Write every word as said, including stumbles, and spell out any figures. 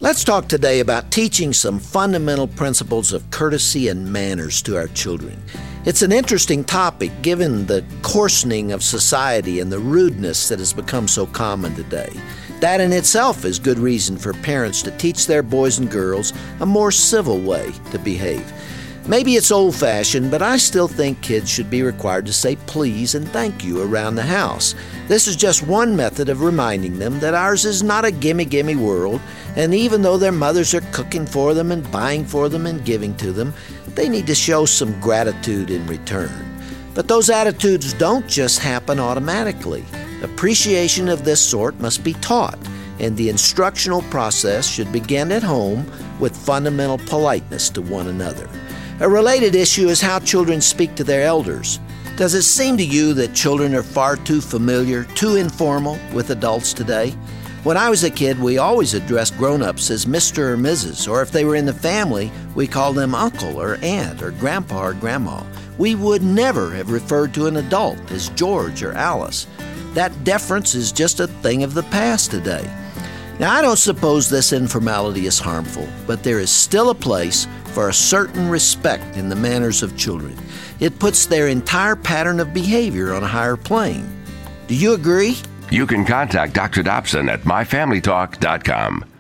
Let's talk today about teaching some fundamental principles of courtesy and manners to our children. It's an interesting topic given the coarsening of society and the rudeness that has become so common today. That in itself is good reason for parents to teach their boys and girls a more civil way to behave. Maybe it's old-fashioned, but I still think kids should be required to say please and thank you around the house. This is just one method of reminding them that ours is not a gimme-gimme world, and even though their mothers are cooking for them and buying for them and giving to them, they need to show some gratitude in return. But those attitudes don't just happen automatically. Appreciation of this sort must be taught, and the instructional process should begin at home with fundamental politeness to one another. A related issue is how children speak to their elders. Does it seem to you that children are far too familiar, too informal with adults today? When I was a kid, we always addressed grown-ups as Mister or Missus, or if they were in the family, we called them uncle or aunt or grandpa or grandma. We would never have referred to an adult as George or Alice. That deference is just a thing of the past today. Now, I don't suppose this informality is harmful, but there is still a place for a certain respect in the manners of children. It puts their entire pattern of behavior on a higher plane. Do you agree? You can contact Doctor Dobson at my family talk dot com.